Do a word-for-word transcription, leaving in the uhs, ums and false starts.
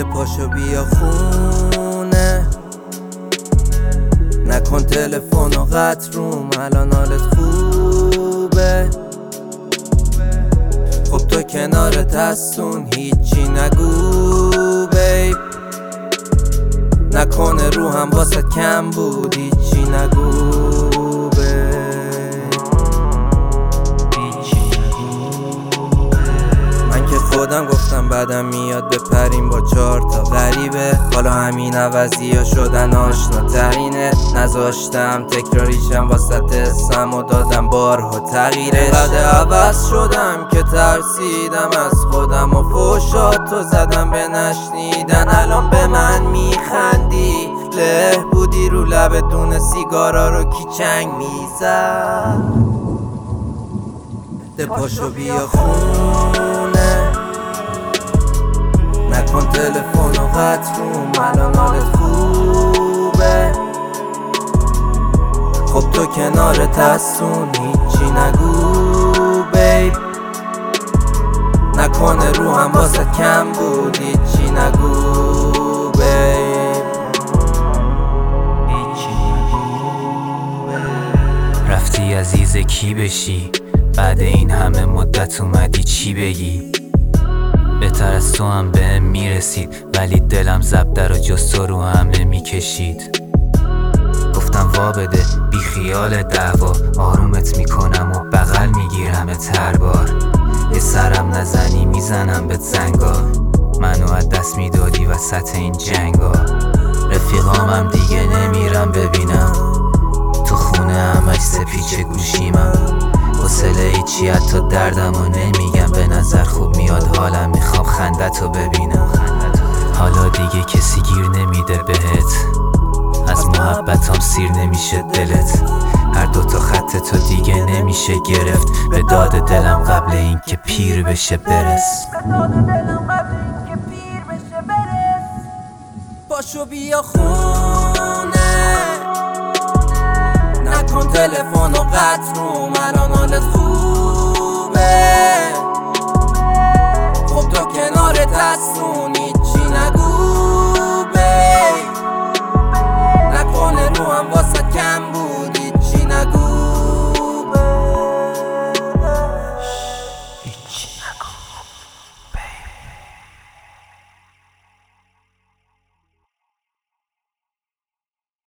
پاشو بیا خونه، نکن تلفن و قطع روم، الان حالت خوبه؟ خب تو کنارت هستون هیچی نگو بیب، نکنه روحم واسه کم بود هیچی نگو بیب. من که خودم گفتم بعدم میاد بپریم با چهار تا غریبه، حالا همین عوضی ها شدن آشنا ترینه، نذاشتم تکراریشم واسط اسم و دادم بارها تغییرش. بعد عوض شدم که ترسیدم از خودم و فوشاتو زدم به نشنیدن، الان به من میخندی له بودی رو لب دون سیگارا رو کی چنگ میزد. ده پاشو بیا خونه، نکن تلفن و قطع روم، الان حالت خوبه؟ خب تو کنارت هستون هیچی نگو بیب، نکنه روحم واسه کم بود هیچی نگو بیب. رفتی عزیز کی بشی، بعد این همه مدت اومدی چی بگی؟ بهتر از تو هم بهم میرسید، ولی دلم زبده رو جز تو رو هم نمیکشید. گفتم وا بده بی خیال دعوا، آرومت میکنم و بغل میگیرمت هر بار، یه سرم نزنی میزنم بهت زنگا، منو از دست میدادی وسط این جنگا. رفیقامم دیگه نمیرم ببینم، تو خونه همش سپیچ گوشیمم، حوصله ایچی حتی دردمو نمیگم، به نظر خوب میاد حالم، میخوام خندتو ببینم. حالا دیگه کسی گیر نمیده بهت، از محبتام سیر نمیشه دلت، هر دوتا خط تو دیگه نمیشه گرفت، به داد دلم قبل این که پیر بشه برس. پاشو بیا خونه، نکن تلفن و قطع روم، الان حالت خوبه؟ خب تو کنارت هستون هیچی نگو بیب، نکنه روحم واسه کم بود